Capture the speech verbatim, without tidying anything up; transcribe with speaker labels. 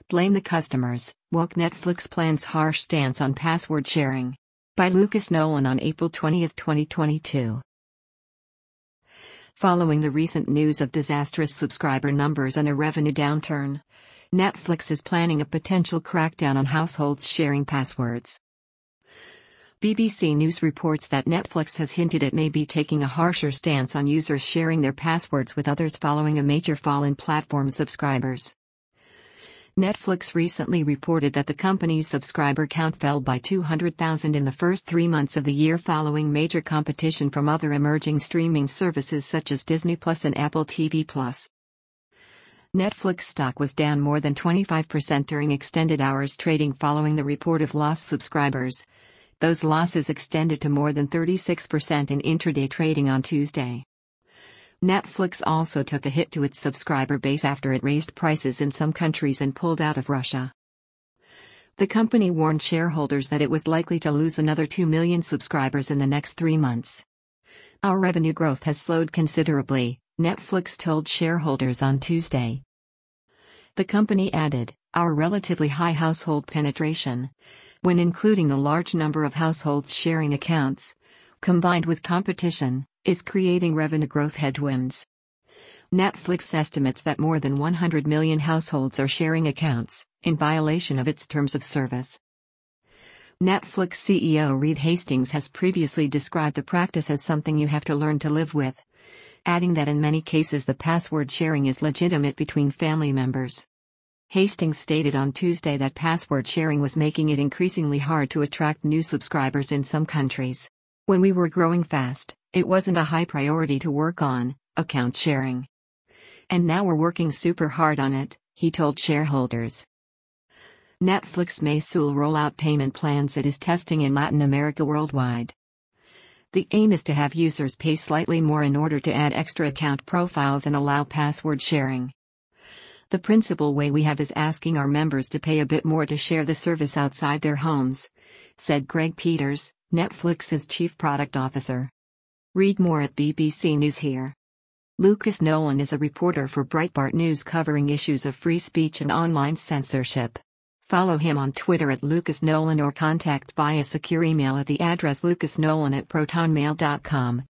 Speaker 1: Blame the customers, woke Netflix plans harsh stance on password sharing. By Lucas Nolan on April twentieth, twenty twenty-two. Following the recent news of disastrous subscriber numbers and a revenue downturn, Netflix is planning a potential crackdown on households sharing passwords. B B C News reports that Netflix has hinted it may be taking a harsher stance on users sharing their passwords with others following a major fall in platform subscribers. Netflix recently reported that the company's subscriber count fell by two hundred thousand in the first three months of the year following major competition from other emerging streaming services such as Disney Plus and Apple T V Plus. Netflix stock was down more than twenty-five percent during extended hours trading following the report of lost subscribers. Those losses extended to more than thirty-six percent in intraday trading on Tuesday. Netflix also took a hit to its subscriber base after it raised prices in some countries and pulled out of Russia. The company warned shareholders that it was likely to lose another two million subscribers in the next three months. Our revenue growth has slowed considerably, Netflix told shareholders on Tuesday. The company added, our relatively high household penetration, when including the large number of households sharing accounts, combined with competition, is creating revenue growth headwinds. Netflix estimates that more than one hundred million households are sharing accounts, in violation of its terms of service. Netflix C E O Reed Hastings has previously described the practice as something you have to learn to live with, adding that in many cases the password sharing is legitimate between family members. Hastings stated on Tuesday that password sharing was making it increasingly hard to attract new subscribers in some countries. When we were growing fast, it wasn't a high priority to work on account sharing. And now we're working super hard on it, he told shareholders. Netflix may soon roll out payment plans it is testing in Latin America worldwide. The aim is to have users pay slightly more in order to add extra account profiles and allow password sharing. The principal way we have is asking our members to pay a bit more to share the service outside their homes, said Greg Peters, Netflix's chief product officer. Read more at B B C News here. Lucas Nolan is a reporter for Breitbart News covering issues of free speech and online censorship. Follow him on Twitter at Lucas Nolan or contact via secure email at the address lucasnolan at protonmail dot com.